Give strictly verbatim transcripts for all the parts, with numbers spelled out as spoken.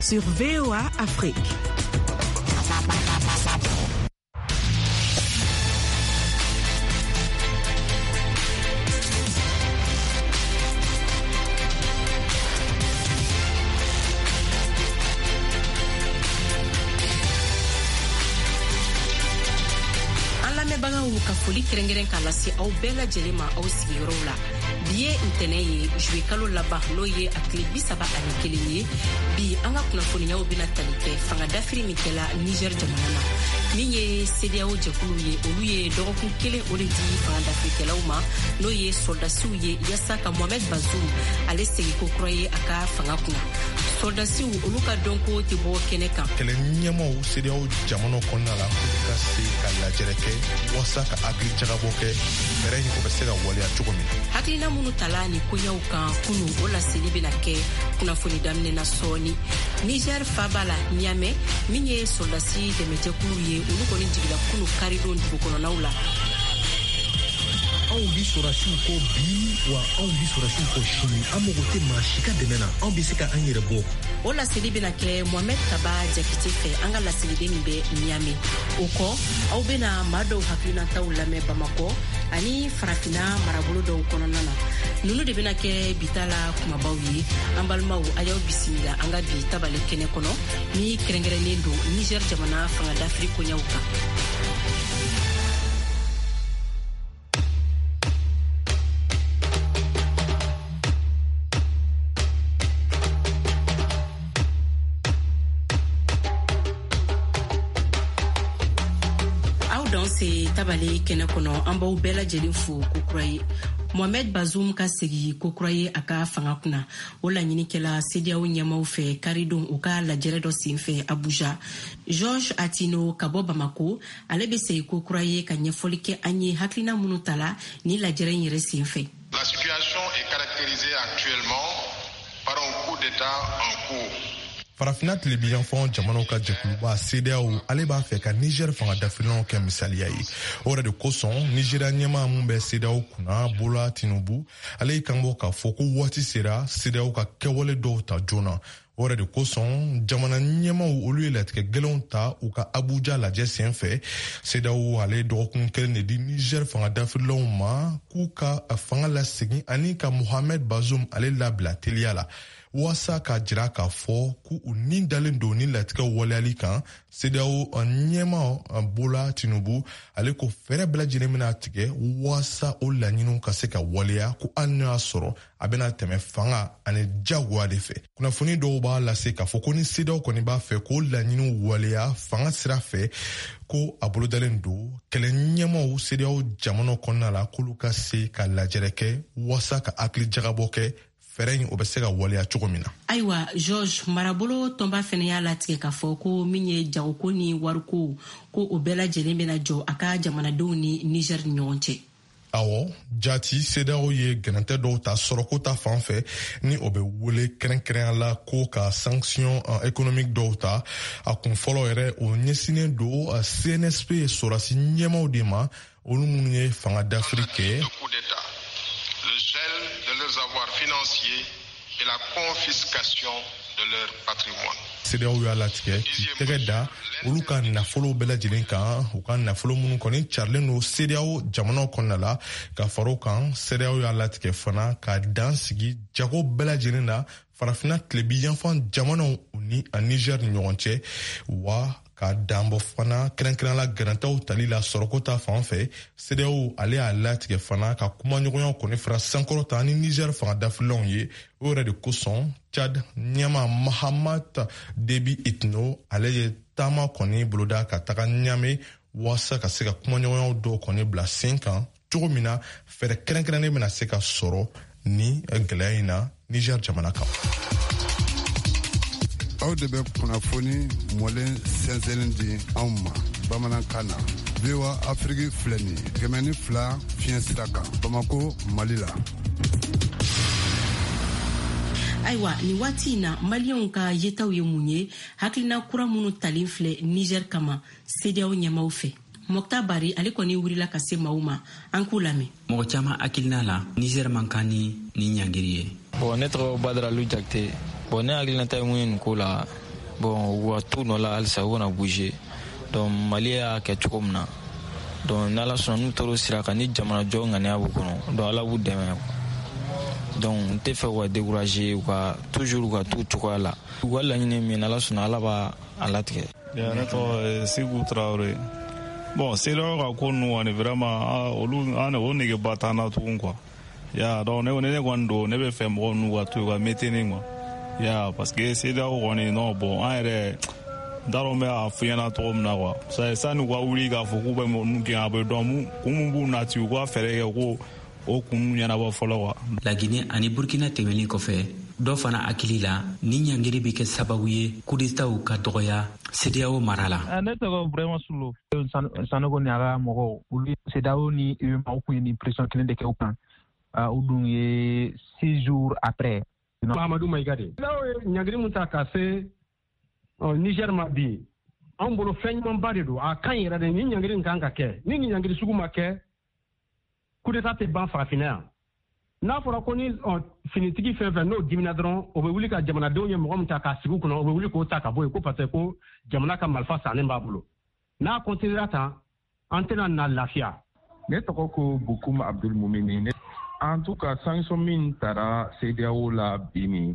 Sur V O A Afrique. Ka foli kɛrɛnkɛrɛn k'a lase aw bɛɛ lajɛlen ma aw sigiyɔrɔw la bi ye ntɛnɛn ye juwe kalo laban n'o ye a tile bi saba ani kelen ye bi an ka kunnafoniyaw bɛna tali kɛ fanga dafiri min kɛla Niger jamana na min ye C D A O jɛkulu ye olu ye dɔgɔkun kelen o de di fanga dafirikɛlaw ma n'o ye soldasiw ye yasa ka Mohamed Bazoum ale segi ko kura ye a ka fanga kunna soldasiw olu ka dɔnko tɛ bɔ kɛnɛ kan kɛlɛ ɲɛmaw C D A O jamana kɔnɔna la ka se ka lajɛrɛ kɛ wasa ka hakili jagabɔ kɛ fɛrɛ in o bɛ se ka waleya cogo min hakilina minnu tala ni koɲaw kan kunu o laseli bɛna kɛ kunnafoni daminɛ na sɔɔni Niger faba la Niamey min ye soldasi dɛmɛjɛkulu ye olu kɔni jigila kunu karidon dugu kɔnɔnaw la anw bi sɔrɔsiw ko bi wa anw bi sɔrɔsiw ko sini an mago tɛ maa si ka dɛmɛ na anw bɛ se ka an yɛrɛ bɔ o laseli bɛna kɛ Mohamed Kaba Jakite fɛ an ka laseliden min bɛ Niamey o kɔ aw bɛna maa dɔw hakilinataw lamɛn Bamakɔ ani farafina marabolo dɔw kɔnɔna na nunu de bɛna kɛ bitala kumabaw ye an balimaw a y'aw bisimila an ka bi tabale kɛnɛ kɔnɔ ni kɛrɛnkɛrɛnnen don Niger jamana fanga dafiri koɲaw kan se tabale kɛnɛ kɔnɔ an b'aw bɛɛ lajɛlen fo kokura ye Mohamed Bazoum ka segi kokura ye a ka fanga kunna o laɲinikɛla C D A O ɲɛmaw fɛ karidon o ka lajɛrɛ dɔ senfɛ Abuja Georges Atino ka bɔ Bamako ale bɛ segi kokura ye ka ɲɛfɔli kɛ an ye hakilina minnu tala ni lajɛrɛ in yɛrɛ senfɛ. La situation est caractérisée actuellement par un coup d'état en cours. Farafina tilebiyanfan jamanaw ka jɛkuluba C D A O ale b'a fɛ ka Niger fanga dafirinanw kɛ misaliya ye o yɛrɛ de kosɔn Nigeria ɲɛmaa mun bɛ C D A O kunna Bola Tinubu ale y'i kanbɔ k'a fɔ ko waati sera C D A O ka kɛwale dɔw ta joona o yɛrɛ de kosɔn jamana ɲɛmaw olu ye latigɛ gɛlɛnw ta u ka Abuja lajɛ sen fɛ C D A O ale dɔgɔkun kelen de di Niger fanga dafirilaw ma k'u ka fanga lasegin ani ka Mohamed Bazoum ale labila teliya la wasa ka jira k'a fɔ k'u ni dalen don ni latigɛw waleyali kan C D A O ɲɛma Bola Tinubu ale ko fɛrɛ bɛɛ lajɛlen bɛna tigɛ wasa o laɲiniw ka se ka waleya ko hali n'o y'a sɔrɔ a bɛna tɛmɛ fanga ani jagoya de fɛ kunnafoni dɔw b'a lase k'a fɔ ko ni C D A O kɔni b'a fɛ k'o laɲiniw waleya fanga sira fɛ ko a bolodalen don kɛlɛ ɲɛmaw C D A O jamana kɔnɔna la k'olu ka se ka lajɛrɛ kɛ wasa ka hakili jagabɔ kɛ fɛrɛ in o bɛ se ka waleya cogo min na. Ayiwa George marabolo tɔnba fɛnɛ y'a latigɛ k'a fɔ ko min ye jagoko ni wariko ko o bɛɛ lajɛlen bɛna jɔ a ka jamanadenw ni Niger ni ɲɔgɔn cɛ. Awɔ jati C D A O ye gɛrɛntɛ dɔw ta sɔrɔko ta fan fɛ ni o bɛ wele kɛrɛnkɛrɛnya la ko ka sanction économique dɔw ta a kun fɔlɔ yɛrɛ o ɲɛsinnen don C N S P sɔrɔsi ɲɛmaw de ma olu minnu ye fanga dafiri kɛ avoirs financiers et la confiscation de leur patrimoine. C D A O y'a latigɛ k'i tɛgɛ da olu ka nafolo bɛɛ lajɛlen kan u ka nafolo minnu kɔni carilen don C D A O jamanaw kɔnɔna la ka fara o kan C D A O y'a latigɛ fana ka dan sigi jago bɛɛ lajɛlen na farafina tilebiyanfan jamanaw ni a Niger ni ɲɔgɔn cɛ wa ka danbɔ fana kɛrɛnkɛrɛn la gɛrɛntɛw tali la sɔrɔko ta fan fɛ C D A O ale y'a latigɛ fana ka kumaɲɔgɔnyaw kɔni fara sankɔrɔta ni Niger fanga dafirilanw ye o yɛrɛ de kosɔn Chad ɲɛma Mahamat Déby Itno ale ye taama kɔni boloda ka taga Niamey wasa ka se ka kumaɲɔgɔnyaw dɔw kɔni bila sen kan cogo min na fɛrɛ kɛrɛnkɛrɛnnen bɛna se ka sɔrɔ ni gɛlɛya in na Niger jamana kan. aw de bɛ kunnafoni mɔlen sɛnsɛnnin di anw ma bamanankan na V O A Afrique filɛ nin ye kɛmɛ ni fila fiɲɛ sira kan Bamako Mali la. Ayiwa ni waati in na Maliyenw ka yetaw ye mun ye hakilina kura minnu talen filɛ Niger kama C D A O ɲɛmaw fɛ. Mokta Bari ale kɔni wurila ka se maaw ma an k'u lamɛn. Mɔgɔ caman hakilina la Niger man kan ni ni ɲangiri ye. Bon ne tɔgɔ Badara Lu Jakite. Bon ne hakilina ta ye mun ye nin ko la bon wa tout no la alsa wona bouger donc Mali a kɛ cogo min na donc n'ala sɔnna n'u taara o sira kan ni jamana jɔ ŋaniya b'u kɔnɔ donc ala b'u dɛmɛ donc n tɛ fɛ ka décourager u ka toujours u ka t'u cogoya la u ka laɲini min n'ala sɔnna ala b'a a latigɛ. ne tɔgɔ Seku Traoré. Bon, c'est là qu'on on est vraiment olu an o nege batana tugun quoi. Ya donc ne ne gondo ne be fem ko nu watu ga meteni moi. Ya parce que c'est là on est non bon en re daro me a fiana to mna quoi. Ça ça nous va uli ga foku be mo nu ki abe domu kumbu na ti ko fere ko o kunu yana ba folo quoi. La Guinée ani Burkina tɛmɛlen kɔfɛ dɔ fana hakili la ni ɲangiri bɛ kɛ sababu ye coup d'état ka dɔgɔya C D A O mara la. Ne tɔgɔ vraiment Sulo Sanogo ni a ka mɔgɔw olu C D A O ni U E M A u kun ye ni pression kelen de kɛ u kan u dun ye six jours après. Mahamadou Maïga de. N'a ye ɲangiri mun ta ka se Niger ma bi an bolo fɛn ɲumanba de don a kan yɛrɛ de ni ɲangiri in kan ka kɛ ni ni ɲangiri sugu ma kɛ coup d'état tɛ ban farafinna yan. N'a fɔra ko ni finitigi fɛn fɛn n'o dimina dɔrɔn o bɛ wuli ka jamanadenw ye mɔgɔ min ta k'a sigi u kɔnɔ o bɛ wuli k'o ta ka bɔ yen ko parce que ko jamana ka marifa sannen b'a bolo n'a continuera tan an tɛna na lafiya. Ne tɔgɔ ko Bokoum Abdul Moumini. En tout cas sanction min taara C D A O la bi ni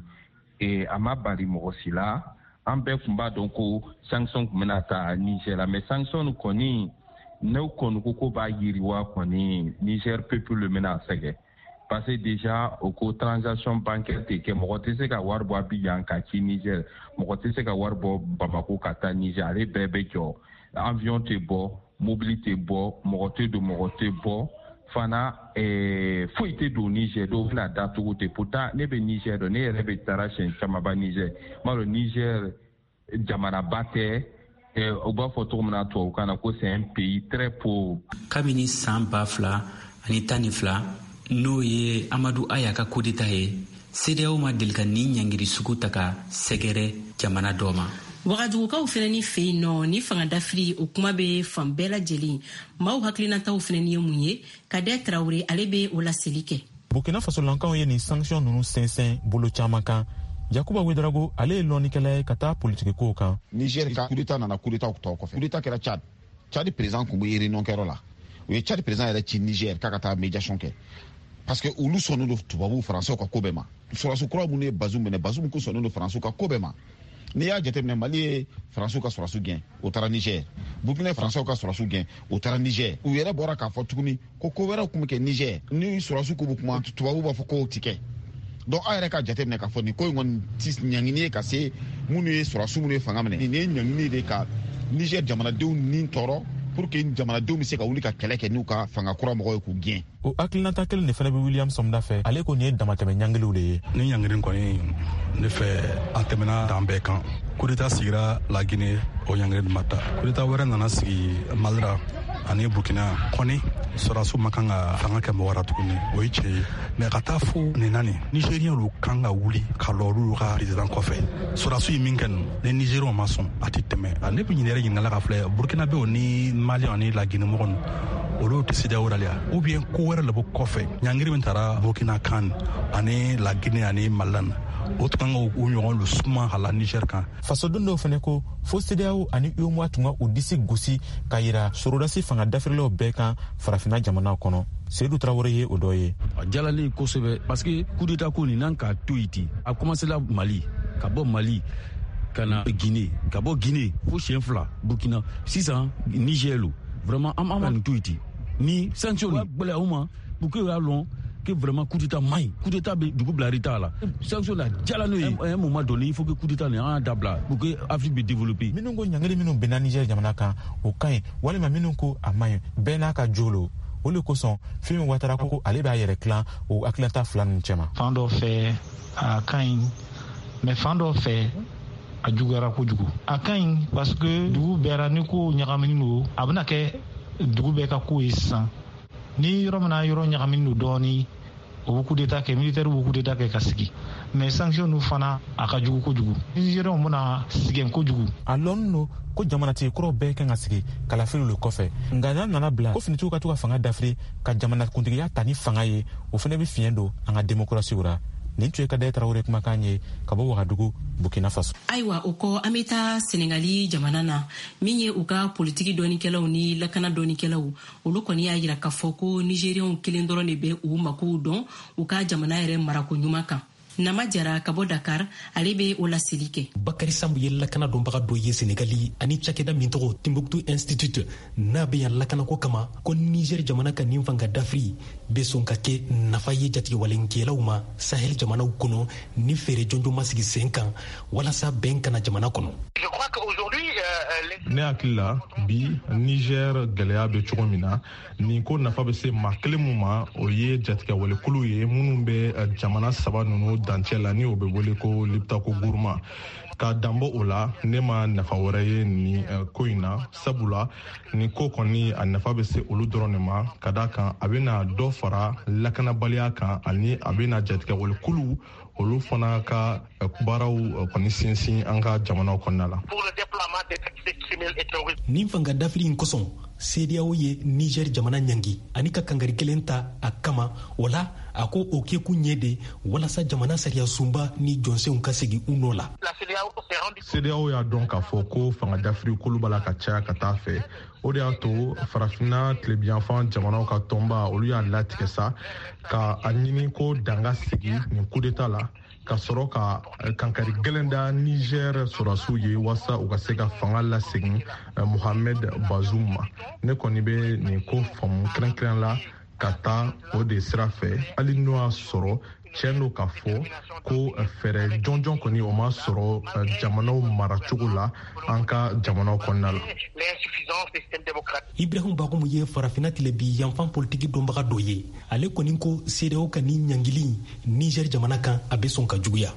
a ma bari mɔgɔ si la an bɛɛ tun b'a dɔn ko sanction tun bɛna ta Niger la mais sanction kɔni n'u kɔni ko ko b'a yiriwa kɔni Niger peuple bɛna sɛgɛn. Parce que déjà au ko transaction bancaire te ke mɔgɔ tɛ se ka wari bɔ Abidjan ka ci Niger mɔgɔ tɛ se ka wari bɔ Bamako ka taa Niger ale bɛɛ bɛ jɔ avion tɛ bɔ mobile tɛ bɔ mɔgɔ tɛ don mɔgɔ tɛ bɔ fana ɛɛ foyi tɛ don Niger dɔw bɛna datugu ten pourtant ne bɛ Niger dɔn ne yɛrɛ bɛ taara siɲɛ camanba Niger m'a dɔn Niger jamanaba tɛ u b'a fɔ cogo min na tubabukan na ko c'est un pays très pauvre. Kabini san ba fila ani tan ni fila n'o ye Amadou Aya ka coup d'état ye C D A O ma deli ka ni ɲangiri sugu ta ka sɛgɛrɛ jamana dɔ ma. Wagadugukaw fɛnɛ ni fɛ yen nɔ ni fanga dafiri o kuma bɛ fan bɛɛ lajɛlen maaw hakilinataw fɛnɛ ni ye mun ye Kadɛ Traoré ale bɛ o laseli kɛ. Burkina Fasolankaw ye nin sanction ninnu sɛnsɛn bolo caman kan. Yakuba Ouedraogo ale ye lɔnnikɛla ye ka taa politiki kow kan. Niger ka coup d'état nana coup d'état tɔw kɔfɛ. Coup d'état kɛra Tchad. Tchad président kun bɛ réunion kɛyɔrɔ la. O ye Tchad président yɛrɛ ci Niger k'a ka taa médiation kɛ. Parce que olu sɔnnen don tubabu français ka ko bɛɛ ma. Sɔrɔdasi kura minnu ye Bazoum minɛ Bazoum ko sɔnnen don français ka ko bɛɛ ma. N'i y'a jateminɛ Mali ye français ka sɔrɔdasi gɛn o taara Niger. Burkina français ka sɔrɔdasi gɛn o taara Niger. U yɛrɛ bɔra k'a fɔ tuguni ko ko wɛrɛw kun bɛ kɛ Niger. Ni sɔrɔdasi ko bɛ kuma tubabu b'a fɔ k'o ti kɛ. Donc a yɛrɛ ka jateminɛ k'a fɔ nin ko in kɔni ti ɲangini ye ka se minnu ye sɔrɔdasi minnu ye fanga minɛ. Nin ye ɲangini de ka Niger jamanadenw ni tɔɔrɔ pour que jamanadenw bɛ se ka wuli ka kɛlɛ kɛ n'u ka fanga kura mɔgɔw ye k'u gɛn. O hakilinata kelen de fana bɛ William Somda fɛ ale ko nin ye damatɛmɛ ɲangiliw de ye. Ni ɲangili kɔni ne fɛ a tɛmɛna dan bɛɛ kan. Coup d'état sigira La Guinée o ɲangili de ma ta. Coup d'état wɛrɛ nana sigi Mali la ani Burkina kɔni sɔrɔdasiw ma kan ka fanga kɛ mɔgɔ la tuguni o ye tiɲɛ ye mais ka taa fo nin na nin Nigériens kan ka wuli ka lɔ olu ka président kɔfɛ sɔrɔdasiw ye min kɛ nin ni Nigériens ma sɔn a tɛ tɛmɛ ne bɛ ɲinɛ yɛrɛ ɲininkali ka filɛ Burkina bɛ o ni Mali ani La Guinée mɔgɔ ninnu olu tɛ C D A O la ou bien ko wɛrɛ de bɛ kɔfɛ ɲangiri min taara Burkina kan ani La Guinée ani Mali o tun kan ka u ɲɔgɔn lu suma a la Niger kan. Fasoden dɔw fana ko fo C D A O ani U E M A tun ka u disi gosi ka yira sɔrɔdasi fanga dafirilaw bɛɛ kan farafinna jamana kɔnɔ. Seydou Traoré ye o dɔ ye. A jalalen kosɛbɛ parce que coup d'état ko nin n'an k'a to yen ten a commencera Mali ka bɔ Mali ka na Guinée ka bɔ Guinée fo siɲɛ fila Burkina sisan Niger lo vraiment an ma nin to yen ten ni sanction ni gbɛlɛ aw ma pour que y'a lɔn que vraiment coup d'état maɲi coup d'état bɛ dugu bila retard la sanction la jala n'o ye un moment donné il faut que coup d'état nin an y'a dabila pour que Afrique bɛ développer. Minnu ko ɲangili minnu bɛnna Niger jamana kan o ka ɲi walima minnu ko a maɲi bɛɛ n'a ka jo lo o de kosɔn Fimi Ouattara ko ale b'a yɛrɛ tilan o hakilinata fila ninnu cɛma. Fan dɔ fɛ a ka ɲi mais fan dɔ fɛ a juguyara kojugu a ka ɲi parce que dugu bɛɛ la ni ko ɲagaminen don a bɛna kɛ dugu bɛɛ ka ko ye sisan ni yɔrɔ min na yɔrɔ ɲagaminen don dɔɔni o bɛ coup d'état kɛ militaire bɛ coup d'état kɛ ka sigi mais sanction nu fana a ka jugu kojugu Nigériens bɛna sɛgɛn kojugu. A lɔnnen don ko jamanatigi kɔrɔ bɛɛ kan ka sigi kalafili le kɔfɛ nka n'a nana bila ko finitigiw ka to ka fanga dafiri ka jamanakuntigiya ta ni fanga ye o fana bɛ fiɲɛ don an ka démocratie ra nin tun ye ka da tarawele kumakan ye ka bɔ wagadugu burkina faso. Ayiwa o kɔ an bɛ taa Senegali jamana na min ye u ka politiki dɔɔnikɛlaw ni lakana dɔɔnikɛlaw olu kɔni y'a jira k'a fɔ ko Nigériens kelen dɔrɔn de bɛ u makow dɔn u ka jamana yɛrɛ marako ɲuman kan. Nama Jara ka bɔ Dakar ale bɛ o laseli kɛ. Bakari Sambu ye lakana dɔnbaga dɔ ye Senegali ani cakɛda min tɔgɔ Timbuktu Institute n'a bɛ yan lakanako kama ko Niger jamana ka nin fanga dafiri bɛ sɔn ka kɛ nafa ye jatigɛwalenkɛlaw ma Sahel jamanaw kɔnɔ ni feere jɔnjɔn ma sigi sen kan walasa bɛn kana jamana kɔnɔ. Ne hakili la bi Niger gɛlɛya bɛ cogo min na nin ko nafa bɛ se maa kelen min ma o ye jatigɛwalekulu ye minnu bɛ jamana saba ninnu dancɛ la ni o bɛ wele ko Liptako Gourma. Ka danbɔ o la ne ma nafa wɛrɛ ye nin ko in na sabula nin ko kɔni a nafa bɛ se olu dɔrɔn de ma ka da kan a bɛna dɔ fara lakanabaliya kan ani a bɛna jatigɛwalekulu olu fana ka baaraw kɔni sinsin an ka jamanaw kɔnɔna la. Nin fanga dafiri in kosɔn C D A O ye Niger jamana ɲangi ani ka kangari kelen ta a kama wala a ko o kɛ kun ɲɛ de walasa jamana sariya sunba ni jɔnsenw ka segin u nɔ la. C D A O y'a dɔn k'a fɔ ko fanga dafiri kolo b'a la ka caya ka taa fɛ o de y'a to farafina tilebiyanfan jamanaw ka tɔnba olu y'a latigɛ sa ka a ɲini ko danga sigi nin coup d'état la ka sɔrɔ ka kankari gɛlɛn da Niger sɔrɔdasiw ye walasa u ka se ka fanga lasegin Mohamed Bazoum ma. Ne kɔni bɛ nin ko faamu kɛrɛnkɛrɛn la ka taa o de sira fɛ hali n'o y'a sɔrɔ tiɲɛ don k'a fɔ ko fɛɛrɛ jɔnjɔn kɔni o ma sɔrɔ jamanaw maracogo la an ka jamanaw kɔnɔna la. Ibrahim Bagoum ye farafina tilebi yanfan politiki dɔnbaga dɔ ye ale kɔni ko C D A O ka ni ɲangili Niger jamana kan a bɛ sɔn ka juguya.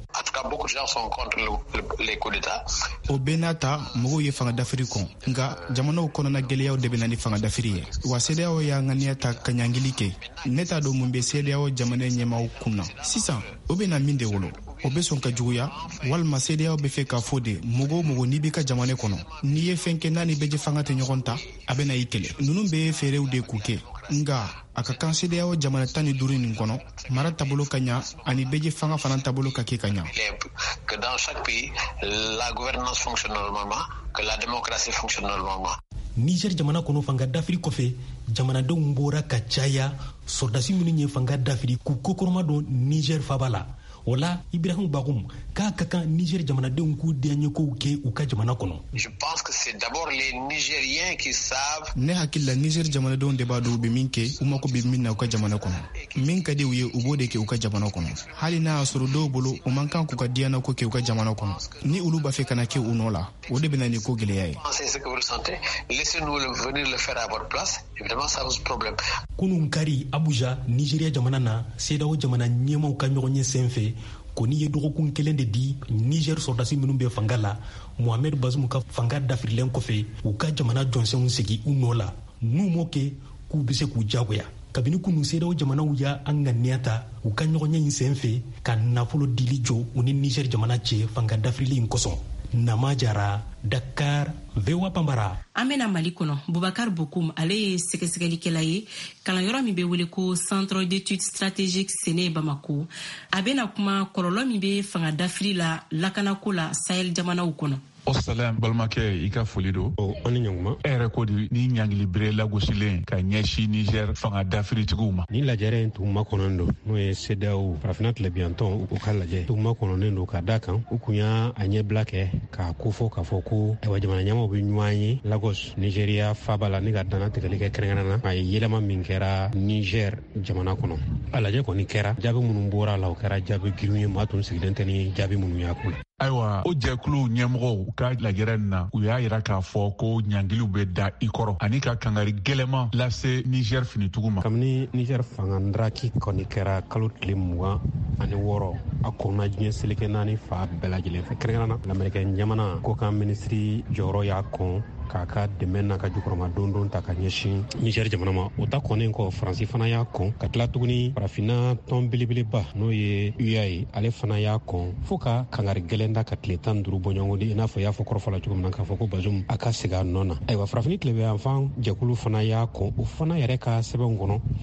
O bɛɛ n'a ta mɔgɔw ye fanga dafiri kɔn nka jamanaw kɔnɔna gɛlɛyaw de bɛ na ni fanga dafiri ye wa C D A O y'a ŋaniya ta ka ɲangili kɛ ne t'a dɔn mun bɛ C D A O jamana ɲɛmaaw kun na sisan o bɛ na min de wolo o bɛ sɔn ka juguya walima C D A O bɛ fɛ k'a fɔ de mɔgɔ o mɔgɔ n'i b'i ka jamana kɔnɔ n'i ye fɛn kɛ n'a ni bɛɛ fanga tɛ ɲɔgɔn ta a bɛ na i kɛlɛ ninnu bɛ fɛɛrɛw de k'u kɛ nga a ka kan C D A O jamana tan ni duuru nin kɔnɔ mara taabolo ka ɲa ani bɛɛ fanga fana taabolo ka kɛ ka ɲa. Que dans chaque pays la gouvernance fonctionne normalement, que la démocratie fonctionne normalement. Niger jamana kɔnɔ fanga dafiri kɔfɛ jamanadenw bɔra ka caya sɔrdasi minnu ye fanga dafiri k'u kokoroma don Niger faba la o la Ibrahim Bagoum k'a ka kan Niger jamanadenw k'u diyaɲɛkow kɛ u ka jamana kɔnɔ. Je pense que c'est d'abord les Nigériens qui savent. Ne hakili la Niger jamanadenw de b'a dɔn u bɛ min kɛ u mako bɛ min na u ka jamana kɔnɔ min ka di u ye u b'o de kɛ u ka jamana kɔnɔ hali n'a y'a sɔrɔ dɔw bolo u man kan k'u ka diyanako kɛ u ka jamana kɔnɔ ni olu b'a fɛ ka na kɛ u nɔ la o de bɛ na ni ko gɛlɛya ye. C'est ce que vous ressentez, laissez-nous venir le faire à votre place, évidemment ça pose problème. Kunun kari Abuja Nigeria jamana na C D A O jamana ɲɛmaw ka ɲɔgɔn ye sen fɛ ko ni ye dɔgɔkun kelen de di Niger sɔrdasi minnu bɛ fanga la Mohamed Bazoum ka fanga dafirilen kɔfɛ u ka jamana jɔnsenw segi u nɔ la n'u m'o kɛ k'u bɛ se k'u jagoya kabini kunu C D A O jamanaw y'a an ŋaniya ta u ka ɲɔgɔn ye in sen fɛ ka nafolo dili jɔ u ni Niger jamana cɛ fanga dafirili in kosɔn. Nama Jara, Dakar, V O A Pambara. An bena Mali kɔnɔ Boubacar Bokoum ale ye sɛgɛsɛgɛlikɛla ye kalanyɔrɔ min bɛ wele ko Centre d'études stratégiques Sene Bamako a bena kuma kɔlɔlɔ min bɛ fanga dafiri la lakanako la Sahel jamanaw kɔnɔ. O salam balimakɛ i ka foli don. O ni ɲɔgɔn. E yɛrɛ ko di ni ɲangili bere lagosilen ka ɲɛsin Niger fanga dafiritigiw ma. Ni lajɛrɛ in tun ma kɔnɔnen don n'o ye C D A O farafina tilebiyantɔn u ka lajɛ tun ma kɔnɔnen don ka da kan u kun y'a ɲɛbila kɛ k'a kofɔ k'a fɔ ko ayiwa jamana ɲɛmaaw bɛ ɲɔgɔn ye Lagos Nigeria faba la ni ka dana tigɛli kɛ kɛrɛnkɛrɛnna a ye yɛlɛma min kɛra Niger jamana kɔnɔ a lajɛ kɔni kɛra jaabi minnu bɔra a la o kɛra jaabi girinw ye maa tun sigilen tɛ ni jaabi minnu y'a kun. Ayiwa o jɛkulu ɲɛmɔgɔw ka lajɛrɛ nin na u y'a yira k'a fɔ ko ɲangiliw bɛ da i kɔrɔ ani ka kangari gɛlɛman lase Niger finitigiw ma. Kabini Niger fanga ndaraki kɔni kɛra kalo tile mugan ani wɔɔrɔ a kɔnɔna diɲɛ seleke naani fa bɛɛ lajɛlen fɛ kɛrɛnkɛrɛnna lamɛrikɛn jamana ko kan minisiri jɔyɔrɔ y'a kɔn k'a ka dɛmɛ n'a ka jukɔrɔma don don ta ka ɲɛsin Niger jamana ma o ta kɔnnen kɔ Faransi fana y'a kɔn ka tila tuguni farafina tɔn belebeleba n'o ye U A ye ale fana y'a kɔn fo ka kangari gɛlɛn da ka tile tan duuru bɔ ɲɔgɔn di i n'a fɔ y'a fɔ kɔrɔfɔla cogo min na k'a fɔ ko Bazoum a ka segin a nɔ na ayiwa farafini tilebinyanfan jɛkulu fana y'a kɔn o fana yɛrɛ ka sɛbɛnw kɔnɔ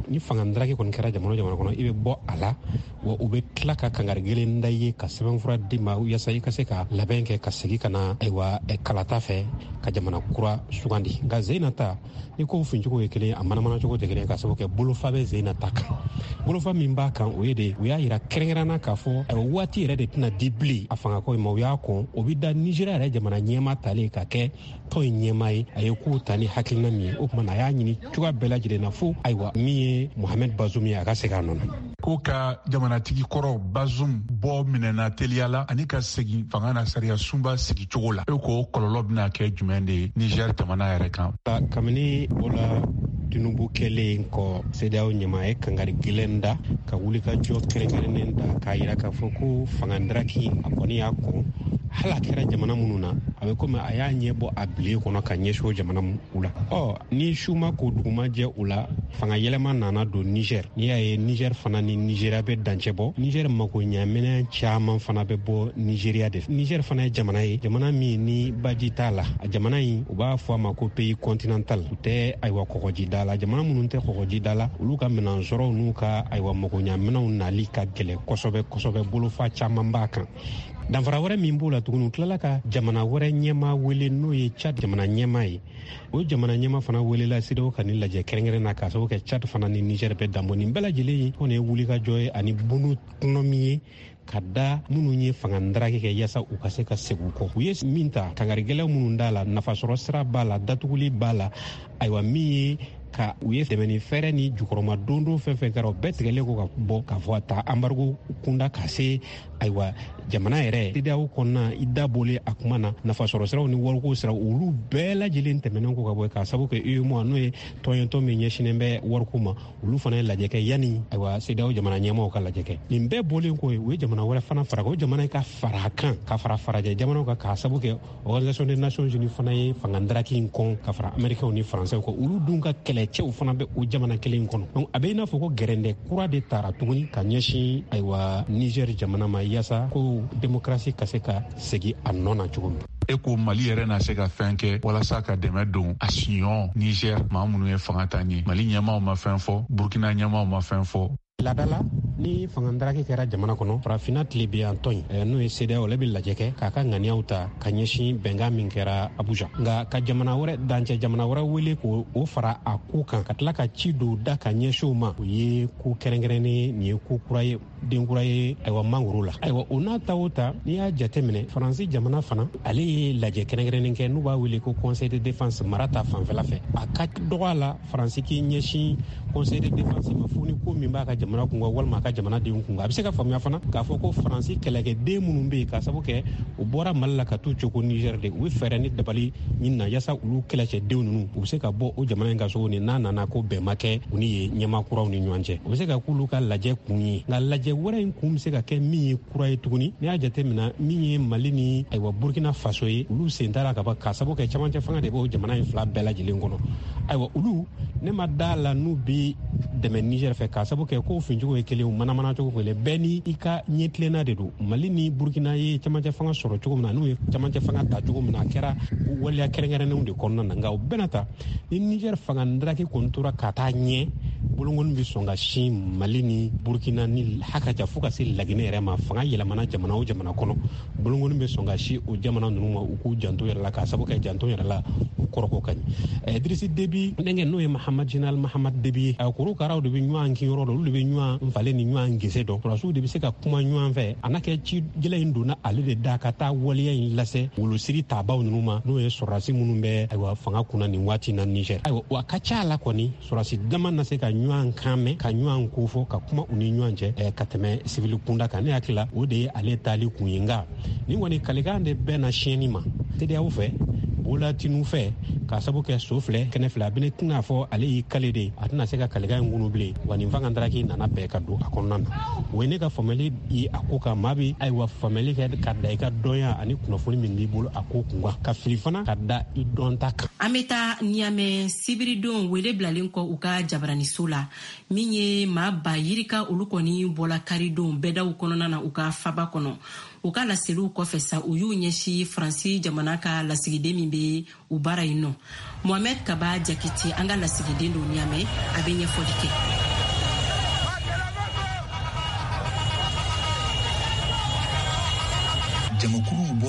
ni fangandraki kon kɛra jamana jamana kɔnɔ i bɛ bɔ a la wa u bɛ tila ka kangari gɛlɛn da ye ka sɛbɛnfura di ma yasa i ka se ka labɛn kɛ ka segi ka na ayiwa kalata fɛ ka jamana kura sugandi nka Zeinata ni ko fincogo ye kelen a manamana cogo tɛ kelen ka sababu kɛ bolofa bɛ Zeinata kan bolofa min b'a kan o ye de u y'a yira kɛrɛnkɛrɛnna k'a fɔ ayiwa waati yɛrɛ de tɛna di bilen a fangako ma u y'a kɔn o bɛ da Nizeriya yɛrɛ jamana ɲɛma talen ka kɛ tɔn in ɲɛma ye a ye kow ta ni hakilina min ye o tuma na a y'a ɲini cogoya bɛɛ lajɛlen na fo ayiwa min ye Mohamed Bazoum ye a ka segin a nɔ na. Ko ka jamanatigi kɔrɔ Bazoum bɔ minɛna teliyala ani ka segin fanga na sariya sunba sigi cogo la e ko kɔlɔlɔ bɛna kɛ jumɛn de Niger jamana yɛrɛ kan. Kabini o la Tinubu kɛlen kɔ C D A O ɲɛma ye kangari gɛlɛn da ka wuli ka jɔ kɛrɛnkɛrɛnnen da k'a yira k'a fɔ ko fangandraki a kɔni y'a kɔn hali a kɛra jamana minnu na a bɛ komi a y'a ɲɛ bɔ a bilen kɔnɔ ka ɲɛsin o jamana u la ɔ ni su ma ko duguma jɛ u la fanga yɛlɛma nana don Niger n'i y'a ye Niger fana ni Nigeria bɛ dancɛ bɔ Niger mako ɲaminɛ caman fana bɛ bɔ Nigeria de Niger fana ye jamana ye jamana min ni baji t'a la a jamana in u b'a fɔ a ma ko pays continental u tɛ ayiwa kɔgɔji da la jamana minnu tɛ kɔgɔji da la olu ka minɛn sɔrɔw n'u ka ayiwa mako ɲaminɛw nali ka gɛlɛ kosɛbɛ kosɛbɛ bolofa caman b'a kan danfara wɛrɛ min b'o la tuguni u tilala ka jamana wɛrɛ ɲɛma wele n'o ye Chad jamana ɲɛma ye o jamana ɲɛma fana welela C D A O ka nin lajɛ kɛrɛnkɛrɛn na k'a sababu kɛ Chad fana ni Niger bɛ danbɔ nin bɛɛ lajɛlen ye o de ye wulikajɔ ye ani bunu kɔnɔ min ye ka da minnu ye fangandraki kɛ yasa u ka se ka segin u kɔ u ye min ta kangarigɛlɛw minnu d'a la nafasɔrɔ sira b'a la datuguli b'a la ayiwa min ye ka u ye dɛmɛ ni fɛrɛ ni jukɔrɔma don don fɛn fɛn kɛra o bɛɛ tigɛlen ko ka bɔ k'a fɔ a ta embargo kunda ka se ayiwa jamana yɛrɛ C D A O kɔnɔna i dabɔlen a kuma na nafasɔrɔ siraw ni wariko siraw olu bɛɛ lajɛlen tɛmɛnen ko ka bɔ k'a sababu kɛ U E M O A n'o ye tɔnyɛntɔn min ɲɛsinnen bɛ wariko ma olu fana ye lajɛ kɛ yanni ayiwa C D A O jamana ɲɛmaaw ka lajɛ kɛ nin bɛɛ bɔlen ko u ye jamana wɛrɛ fana fara o jamana ka fara kan ka fara farajɛ jamanaw kan k'a sababu kɛ Organisation des Nations Unies fana ye fangandraki in kɔn ka fara Américains ni Français ko olu dun ka kɛlɛcɛw fana bɛ o jamana kelen kɔnɔ donc a bɛ i n'a fɔ ko gɛrɛndɛ kura de taara tuguni ka ɲɛsin ayiwa Niger jamana ma yasa ko démocratie ka se ka segin a nɔ na cogo min. E ko Mali yɛrɛ na se ka fɛn kɛ walasa ka dɛmɛ don a siɲɔn Niger maa minnu ye fanga ta ɲɛ Mali ɲɛmaaw ma fɛn fɔ Burkina ɲɛmaaw ma fɛn fɔ. Ladala ni fangandraki kɛra jamana kɔnɔ farafina tilebiyantɔn n'o ye C D A O la bɛ lajɛ kɛ k'a ka ŋaniyaw ta ka ɲɛsin bɛnkan min kɛra Abuja nka ka jamana wɛrɛ dancɛ jamana wɛrɛ wele k'o o fara a ko kan ka tila ka ci don da ka ɲɛsin o ma o ye ko kɛrɛnkɛrɛnnen nin ye ko kura ye den kura ye ayiwa mangoro la ayiwa o n'a ta o ta n'i y'a jateminɛ Faransi jamana fana ale ye lajɛ kɛrɛnkɛrɛnnen kɛ n'u b'a wele ko Conseil de défense mara ta fanfɛla fɛ a ka dɔgɔ a la Faransi k'i ɲɛsin Conseil de défense ma fo ni ko min b'a ka jamana kun walima a ka jamanadenw kun a bɛ se ka faamuya fana k'a fɔ ko Faransi kɛlɛkɛden minnu bɛ yen k'a sababu kɛ u bɔra Mali la ka t'u cogo Niger de u bɛ fɛɛrɛ ni dabali ɲini na yasa olu kɛlɛcɛdenw ninnu u bɛ se ka bɔ o jamana in ka sogo ni n'a nana ko bɛn ma kɛ u ni ye ɲɛmaa kuraw ni ɲɔgɔn cɛ u bɛ se ka k'olu ka lajɛ kun ye nka lajɛ wɛrɛ in kun bɛ se ka kɛ min ye kura ye tuguni n'i y'a jateminɛ min ye Mali ni ayiwa Burkina Faso ye olu sen taara ka ban k'a sababu kɛ camancɛ fanga de b'o jamana in fila bɛɛ lajɛlen kɔnɔ ayiwa olu ne ma da la n'u bɛ dɛmɛ Niger fɛ k'a sababu kɛ ko fincogo ye kelen manamana cogo kelen bɛɛ ni i ka ɲɛtilenna de don Mali ni Burkina ye camancɛ fanga sɔrɔ cogo min na n'u ye camancɛ fanga ta cogo min na a kɛra waleya kɛrɛnkɛrɛnnenw de kɔnɔna na nka o bɛɛ na ta ni Niger fangandraki kɔni tora ka taa ɲɛ bolokɔni bɛ sɔn ka sin Mali ni Burkina ni hakaja fo ka se Laginɛ yɛrɛ ma fanga yɛlɛmana jamana o jamana kɔnɔ bolokɔni bɛ sɔn ka sin o jamana ninnu ma u k'u janto yɛrɛ la k'a sababu kɛ janto yɛrɛ la u kɔrɔko ka ɲɛ Idrisi Déby denkɛ n'o ye Mahamad Général Mahamad Déby ye a korokaraw de bɛ ɲɔgɔn kin yɔrɔ dɔ olu de bɛ ɲɔgɔn nfalen ni ɲɔgɔn gese dɔn sɔrɔsiw de bɛ se ka kuma ɲɔgɔn fɛ a n'a kɛ ci gɛlɛn in donna ale de da ka taa waleya in lase wolosiri taabaw ninnu ma n'o ye sɔrɔdasi minnu bɛ ayiwa fanga kunna nin waati na Niger ayiwa wa ka ca la kɔni sɔrɔdasi dama na se ka ɲɔgɔn kan mɛn ka ɲɔgɔn ko fɔ ka kuma u ni ɲɔgɔn cɛ ɛ ka tɛmɛ sivili kunda kan ne hakili la o de ye ale taali kun ye nka nin kɔni kalikan de bɛɛ na siyɛnni ma C D A O fɛ Bolatinu fɛ k'a sababu kɛ so filɛ kɛnɛ filɛ a bɛ ne tɛna fɔ ale y'i kale de a tɛna se ka kalikan in kunu bilen wa nin fangandraki nana bɛɛ ka don a kɔnɔna na o ye ne ka faamuyali ye a ko kan maa bɛ ayiwa faamuyali kɛ ka da i ka dɔnya ani kunnafoni min b'i bolo a ko kun kan ka fili fana ka da i dɔn ta kan. An bɛ taa Niamey sibiridon wele bilalen kɔ u ka jabaraniso la min ye maa ba yirika olu kɔni bɔla karidon bɛɛdaw kɔnɔna na u ka faba kɔnɔ u ka laseliw kɔfɛ sa u y'u ɲɛsin Faransi jamana ka lasigiden min bɛ u baara yen nɔ Mohamed Kaba Jakite an ka lasigiden don Niamey a bɛ ɲɛfɔli kɛ.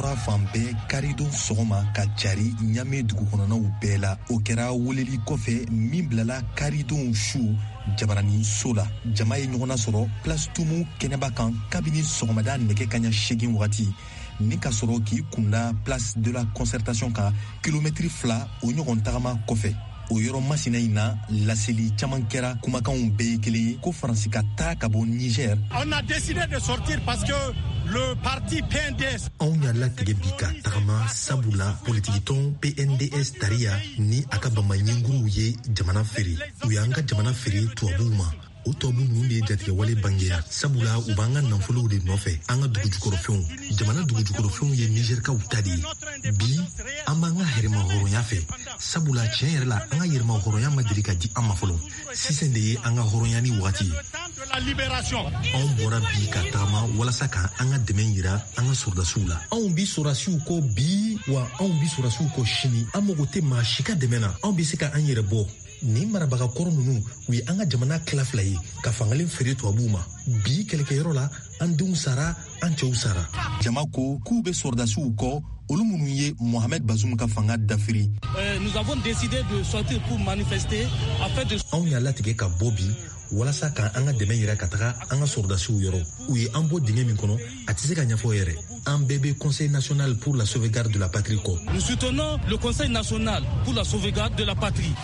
bɔra fan bɛɛ karidon sɔgɔma ka cari ɲame dugukɔnɔnaw bɛɛ la. O kɛra weleli kɔfɛ min bilala karidon su jabarani so la. Jama ye ɲɔgɔnna sɔrɔ place tumu kɛnɛba kan kabini sɔgɔmada nɛgɛ kaɲa segin wagati, ni ka sɔrɔ k'i kunda place de la concertation kan kilomɛtiri fila o ɲɔgɔn tagama kɔfɛ. O yɔrɔ masina in na laseli caman kɛra, kumakanw bɛɛ ye kelen ye ko Faransi ka taa ka bɔ Niger. On a décidé de sortir parce que le parti P N D S. Anw y'a latigɛ bi ka tagama sabula politikitɔn P N D S tariya ni a ka bamaɲɛnguruw ye jamana feere. U y'an ka jamana feere tubabuw ma. O tubabu ninnu de ye jatigɛwale bangeya sabula u b'an ka nafolow de nɔfɛ, an ka dugu jukɔrɔfɛnw. Jamana dugu jukɔrɔfɛnw ye Nigerikaw ta de ye. Bi an b'an ka hɛrɛma hɔrɔnya fɛ sabula tiɲɛ yɛrɛ la an ka yɛrɛma hɔrɔnya ma deli ka di an ma fɔlɔ. Sisan de ye an ka hɔrɔnya ni wagati ye. Anw bɔra bi ka tagama walasa ka an ka dɛmɛ yira an ka sɔrdasiw la. Anw bi sɔrdasiw kɔ bi wa anw bi sɔrdasiw kɔ sini. An mago tɛ maa si ka dɛmɛ na. Anw bɛ se ka an yɛrɛ bɔ. Ni marabaga kɔrɔ ninnu u ye an ka jamana tila fila ye ka fangalen feere tubabuw ma. Bi kɛlɛkɛyɔrɔ la an denw sara, an cɛw sara. Jama ko k'u bɛ sɔrdasiw kɔ, olu minnu ye Mohamed Bazoum ka fanga dafiri. Nous avons décidé de sortir pour manifester afin de. Anw y'a latigɛ ka bɔ bi walasa ka an ka dɛmɛ yira ka taga an ka sɔrdasiw yɔrɔ. U ye an bɔ dingɛ min kɔnɔ a tɛ se ka ɲɛfɔ yɛrɛ. An bɛɛ bɛ Conseil national pour la sauvegarde de la patrie kɔ. Nous soutenons le Conseil national pour la sauvegarde de la patrie.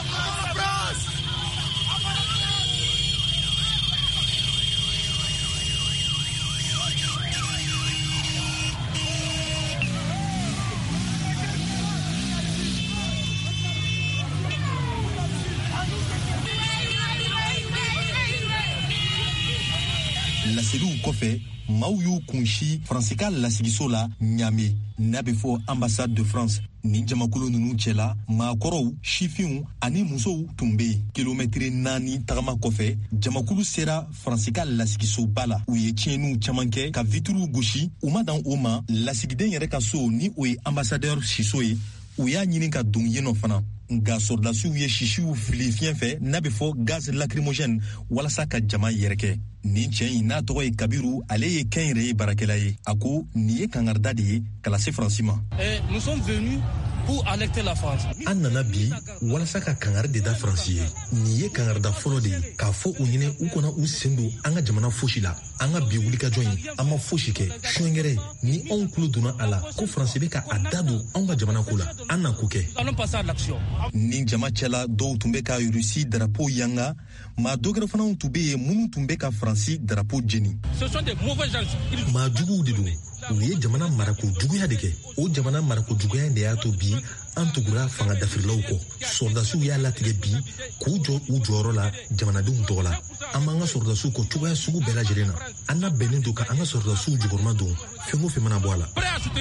Laseliw kɔfɛ maaw y'u kunsi Faransi ka lasigiso la Ɲame, n'a bɛ fɔ ambassade de France. Ni jamakulu ninnu cɛla maakɔrɔw, sifinw ani musow tun bɛ yen. Kilomɛtiri naani tagama kɔfɛ jamakulu sera Faransi ka lasigisoba la. U ye tiɲɛniw caman kɛ ka vitiriw gosi. U ma dan o ma, lasigiden yɛrɛ ka so ni o ye ambassadeur Siso ye, u y'a ɲini ka don yen nɔ fana. Nka sɔrdasiw ye sisiw fili fiɲɛ fɛ n'a bɛ fɔ gaz lacrymogène walasa ka jama yɛrɛkɛ. Nin cɛ in n'a tɔgɔ ye Kabiru, ale ye kɛnyɛrɛye baarakɛla ye. A ko nin ye kangarida de ye ka lase Faransi ma. Nous sommes venus pour alerter la France. An nana bi walasa ka kangari de da Faransi ye. Nin ye kangarida fɔlɔ de ye k'a fɔ u ɲinɛ u kana u sen don an ka jamana fosi la. An ka bi wulikajɔ in an ma fosi kɛ. Suɲɛgɛrɛ ni anw tulo donna a la ko Faransi bɛ ka a da don anw ka jamana ko la, an na ko kɛ. Allons passer à l'action. Ni jama cɛla dɔw tun bɛ ka Russie drapeau yanga, maa dɔ wɛrɛ fana tun bɛ yen minnu tun bɛ ka Faransi drapeau jeni. Ce sont des mauvais gens. Maa juguw de don. U ye jamana marako juguya de kɛ. O jamana marako juguya de y'a to bi an tugura fanga dafirilaw kɔ. Sɔrdasiw y'a latigɛ bi k'u jɔ u jɔyɔrɔ la jamanadenw tɔgɔ la. An b'an ka sɔrdasiw kɔ cogoya sugu bɛɛ lajɛlen na. An na bɛnnen don ka an ka sɔrdasiw jukɔrɔma don fɛn o fɛn mana bɔ a la.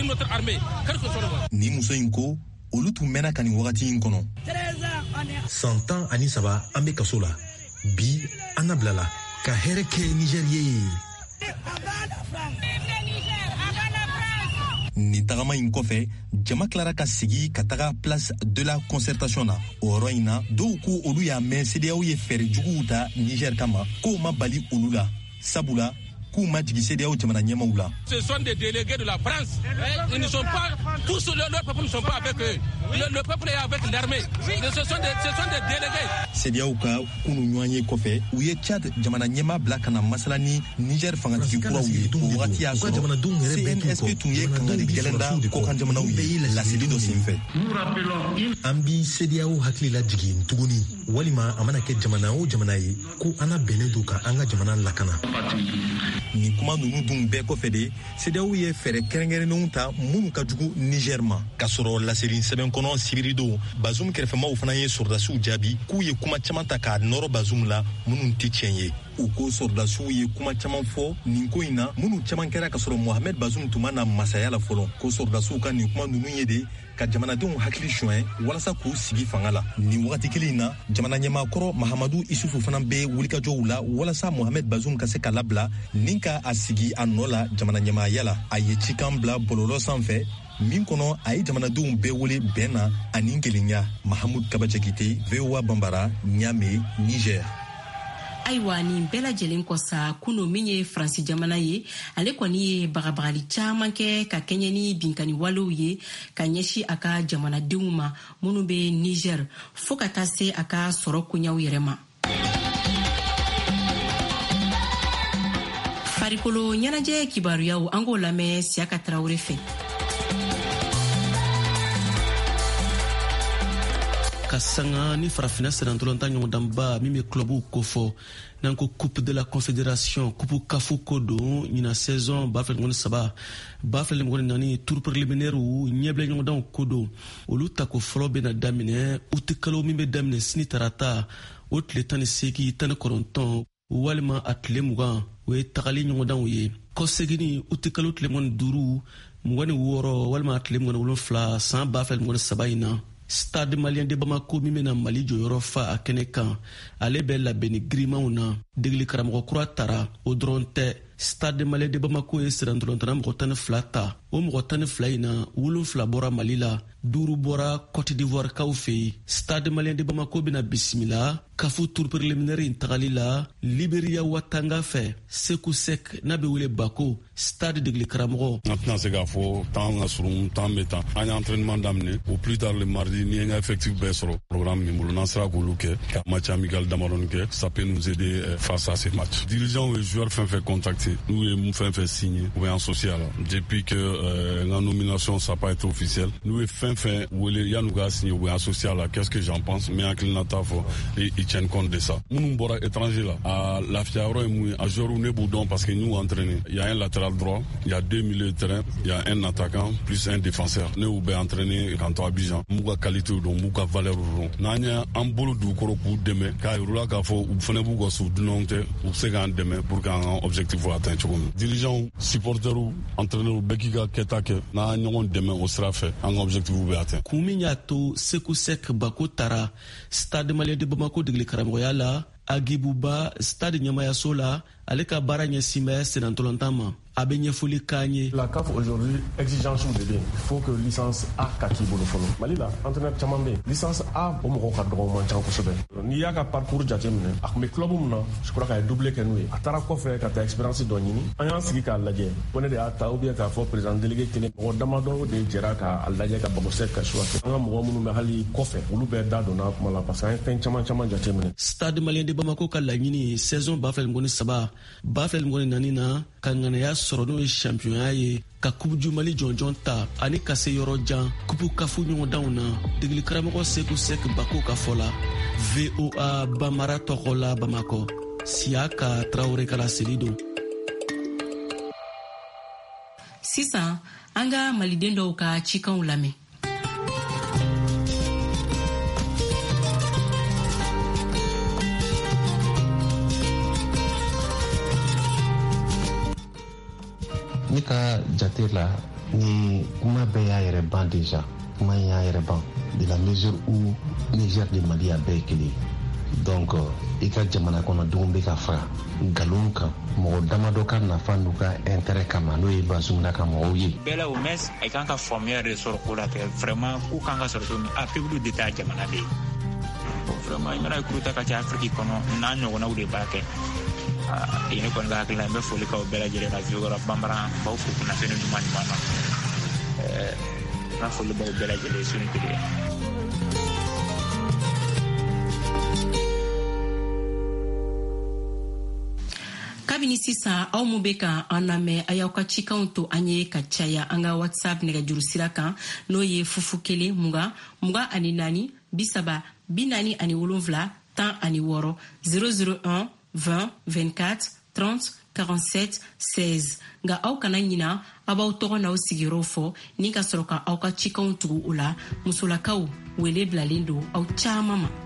Ni muso in ko olu tun mɛnna ka nin wagati in kɔnɔ. San tan ani saba an bɛ kaso la. Bi an na bilala ka hɛrɛ kɛ Niger ye. Ni tagama in kɔfɛ jama tilara ka sigi ka taga place de la concertation na. O yɔrɔ in na dɔw ko olu y'a mɛn C D A O ye fɛɛrɛ juguw ta Niger kama k'o ma bali olu la, sabula k'u ma jigi C D A O jamana ɲɛmaw la. Ce sont des délégués de la France. Ils ne sont pas tous, le peuple ne sont pas avec eux. Le, le peuple est avec l'armée. Ce sont des, ce sont des délégués. C D A O ka kunu ɲɔgɔn ye kɔfɛ u ye Tchad jamana ɲɛma bila ka na masala ni Niger fangatigi kuraw ye. O wagati y'a sɔrɔ C N S P tun ye kangari gɛlɛn da kɔkan jamanaw ye laseli dɔ senfɛ. An bi C D A O hakili la jigin tuguni walima a mana kɛ jamana o jamana ye ko an na bɛnnen don ka an ka jamana lakana. Ni kuma ninnu dun bɛɛ kɔfɛ de C D A O ye fɛɛrɛ kɛrɛnkɛrɛnnenw ta minnu ka jugu Niger ma. Ka sɔrɔ laseli sɛbɛn kɔnɔ sibiri don Bazoum kɛrɛfɛmaw fana ye sɔrdasiw jaabi k'u ye kuma caman ta k'a nɔrɔ Bazoum la minnu tɛ tiɲɛ ye. U ko sɔrdasiw ye kuma caman fɔ nin ko in na minnu caman kɛra ka sɔrɔ Mohamed Bazoum tun ma na masaya la fɔlɔ. Ko sɔrdasiw ka nin kuma ninnu ye de ka jamanadenw hakili suɲɛ walasa k'u sigi fanga la. Nin wagati kelen in na jamana ɲɛmaakɔrɔ Mahamadu Isufu fana bɛ wulikajɔw la walasa Mohamed Bazoum ka se ka labila nin ka a sigi a nɔ la jamana ɲɛmaaya la. A ye cikan bila bɔlɔlɔ sanfɛ min kɔnɔ a ye jamanadenw bɛɛ wele bɛn na ani kelenya. Mahamud Kaba Jakite, V O A Bambara, Niamey, Niger. ayiwa nin bɛɛ lajɛlen kɔ sa kuno min ye faransi jamana ye ale kɔni ye bagabagali caaman kɛ ka kɛɲɛ ni binkani walew ye ka ɲɛsi a ka jamanadenw ma minnu be niger fɔɔ ka taa se a ka sɔrɔ koɲaw yɛrɛ ma. farikolo ɲɛnajɛ kibaruyaw an k'o lamɛn Siyaka Tarawele fɛ. Ka sanga ni farafina senantolanta ɲɔgɔndanba min be clubu kofɔ n'an ko coupe de la confédération coupe kafu ko don ɲina saison ba fila ɲɔgɔn saba ba fila ɲɔgɔn naani tour préliminaire ɲɛbila ɲɔgɔndanw ko don olu ta ko fɔlɔ bena daminɛ uti kalo min be daminɛ sini tarata o tile tan ni seegin tan ni kɔnɔntɔn walima a tile mugan o ye tagali ɲɔgɔndanw ye kɔsegini uti kalo tile mugan ni duuru mugan ni wɔɔrɔ walima a tile mugan ni wolonfila san ba fila ɲɔgɔn saba in na Stade Malien de Bamako min bena Mali jɔyɔrɔ fa a kɛnɛ kan ale bɛ labɛnni girimanw na degeli karamɔgɔ kura tara o dɔrɔn tɛ Stade Malien de Bamako ye sirantolantana mɔgɔ tan ni fila ta o mɔgɔ tan ni fila in na wolonfila bɔra Mali la duuru bɔra Côte d'Ivoire kaw fɛ yen Stade Malien de Bamako bena bisimila kafu tour préliminaire in tagali la Libéria Watanga fɛ Sekou Sek n'a bɛ wele Bako stade degeli karamɔgɔ. An tɛna se k'a fɔ temps ka surun temps bɛ tan an ye entraînement daminɛ au plus tard le mardi ni n ka effectif bɛɛ sɔrɔ programme min bolo n'an sera k'olu kɛ ka match amical damadɔni kɛ ça peut nous aider face à ces matchs. Dirigeants et joueurs fɛn fɛn contacté nous ye mun fɛn fɛn signé ou bien associé à la depuis que euh, la nomination ça pas été officiel nous ye fɛn fɛn wele yan'u ka signé ou bien associé à la qu'est-ce que j'en pense mais hakilina t'a fɔ et ils tiennent compte de ça. Minnu bɔra étranger la a lafiya yɔrɔ ye mun ye a joueur ne b'u dɔn parce que nous entraîné il y a un latéral droit, il y a deux milieux de terrain, il y a un attaquant plus un défenseur. Ne ou bien entraîné quand on Abidjan, mouga qualité ou mouga valeur ou n'anya un bolo du koro pour demain, car il a qu'à faire ou fene bouga sous dunonte ou c'est qu'un demain pour qu'un objectif soit atteint. Dirigeants, supporters ou entraîneurs ou bekiga ketake n'a n'yon demain au sera fait un objectif ou atteint. Kouminyato Sekou Sek Bako Tara Stade Malien de Bamako de Glikaramboyala Agibuba Stade Nyamayaso la ale ka baara ɲɛsin bɛ senantɔlɔntan ma a bɛ ɲɛfɔli k'an ye. La C A F aujourd'hui exigence de den il faut que licence A ka k'i bolo fɔlɔ Mali la entraîneur caman bɛ yen licence A o mɔgɔw ka dɔgɔ man ca kosɛbɛ n'i y'a ka parcours jateminɛ a tun bɛ club min na je crois k'a ye doublé kɛ n'u ye a taara kɔfɛ ka taa expérience dɔ ɲini an y'an sigi k'a lajɛ ko ne de y'a ta ou bien k'a fɔ président délégué kelen mɔgɔ damadɔ de jɛra k'a lajɛ ka Babosek ka choix kɛ an ka mɔgɔ minnu bɛ hali kɔfɛ olu bɛɛ da donna kuma la parce que an ye fɛn caman caman jateminɛ. Stade Malien de Bamako ka laɲini saison ba fila ni saba ba fila ni naani na ka ŋanaya sɔrɔ n'o ye championnat ye ka coupe du Mali jɔnjɔn ta ani ka se yɔrɔ jan coupe kafu ɲɔgɔndanw na degeli karamɔgɔ Sekou Sek Bako ka fɔ la V O A Bamara tɔgɔ la Bamakɔ Siyaka Tarawele ka laseli don. Sisan an ka maliden dɔw ka cikanw lamɛn. Ne ka jate la ni kuma bɛɛ y'a yɛrɛ ban déjà kuma y'a yɛrɛ ban de la mesure où Niger de Mali a bɛɛ kelen donc i ka jamana kɔnɔdenw bɛ ka fara nkalon kan mɔgɔ damadɔ ka nafa n'u ka intérêt kama n'o ye Bazumuna ka mɔgɔw ye. bɛɛ la au moins a kan ka faamuya de sɔrɔ ko la kɛ vraiment k'u kan ka sɔrɔ cogo min a peuple de t'a jamana de ye vraiment i mana coup d'État ka ca Afrique kɔnɔ n'a ɲɔgɔnnaw de b'a kɛ. I ne kɔni ka hakilina n bɛ foli k'aw bɛɛ lajɛlen na Vieux Bambara b'aw fo kunnafoni ɲuman ɲuman na n ka foli b'aw bɛɛ lajɛlen su ni tile. kabini sisan aw mun bɛ ka an lamɛn a y'aw ka cikanw to an ye ka caya an ka WhatsApp nɛgɛjuru sira kan n'o ye fufu kelen mugan mugan ani naani bi saba bi naani ani wolonfila tan ani wɔɔrɔ zéro zéro un vingt vingt-quatre trente quarante-sept seize nga aw kana ɲina aw b'aw tɔgɔ n'aw sigiyɔrɔw fɔ ni ka sɔrɔ ka aw ka cikanw tugu o la musolakaw wele bilalen don aw caaman ma.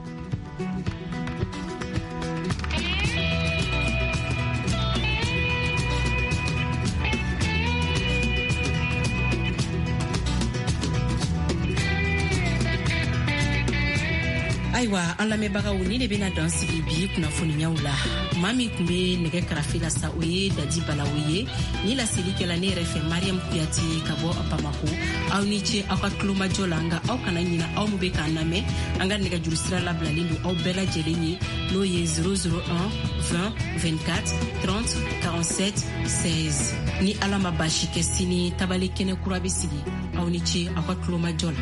Ayiwa an lamɛnbagaw ni de bena dan sigi bi kunnafoniyaw la. Maa min kun be nɛgɛ karafe la sa o ye Dadi Balawo ye. Ni laseli kɛla ne yɛrɛ fɛ Mariam Kuyate ka bɔ Bamako. Aw ni ce aw ka tulomajɔ la nga aw kana ɲina aw mu be k'an lamɛn. An ka nɛgɛjuru sira labilalen don aw bɛɛ lajɛlen ye n'o ye zéro zéro un vingt vingt-quatre trente quarante-sept seize. Ni Ala ma baasi kɛ sini tabale kɛnɛ kura be sigi. Aw ni ce aw ka tulomajɔ la.